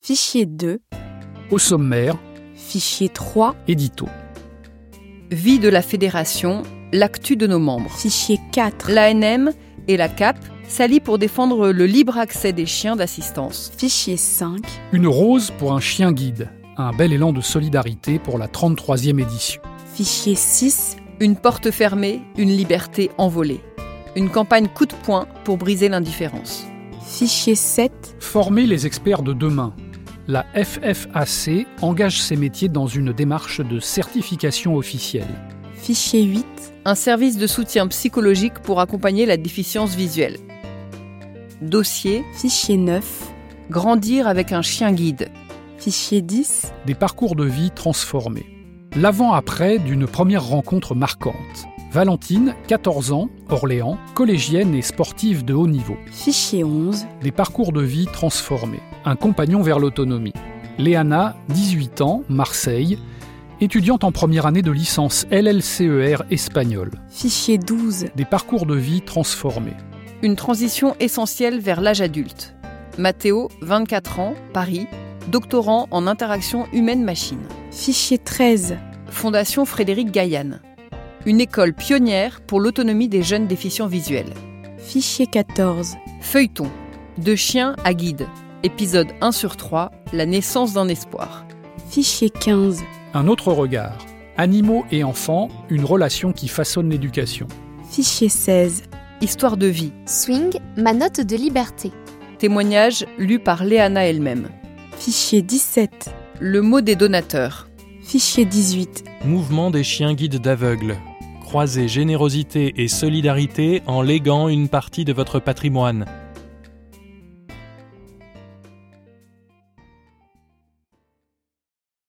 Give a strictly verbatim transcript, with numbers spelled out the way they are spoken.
Fichier deux. Au sommaire, Fichier trois. édito. Vie de la fédération, l'actu de nos membres. Fichier quatre. L'A N M et la C A P s'allient pour défendre le libre accès des chiens d'assistance. Fichier cinq. Une rose pour un chien guide. Un bel élan de solidarité pour la trente-troisième édition. Fichier six. Une porte fermée, une liberté envolée. Une campagne coup de poing pour briser l'indifférence. Fichier sept. Former les experts de demain. La F F A C engage ses métiers dans une démarche de certification officielle. Fichier huit. Un service de soutien psychologique pour accompagner la déficience visuelle. Dossier, Fichier neuf. grandir avec un chien guide. Fichier dix. Des parcours de vie transformés. L'avant-après d'une première rencontre marquante. Valentine, quatorze ans, Orléans, collégienne et sportive de haut niveau. Fichier onze. Des parcours de vie transformés. Un compagnon vers l'autonomie. Léana, dix-huit ans, Marseille, étudiante en première année de licence L L C E R espagnol. Fichier douze. Des parcours de vie transformés. Une transition essentielle vers l'âge adulte. Mathéo, vingt-quatre ans, Paris, doctorant en interaction humaine-machine. Fichier treize. Fondation Frédéric Gaillan. Une école pionnière pour l'autonomie des jeunes déficients visuels. Fichier quatorze. Feuilleton. De chien à guide. Épisode un sur trois, la naissance d'un espoir. Fichier quinze. Un autre regard. Animaux et enfants, une relation qui façonne l'éducation. Fichier seize. Histoire de vie. Swing, ma note de liberté. Témoignage lu par Léana elle-même. Fichier dix-sept. Le mot des donateurs. Fichier dix-huit. Mouvement des chiens guides d'aveugles. Croisez générosité et solidarité en léguant une partie de votre patrimoine.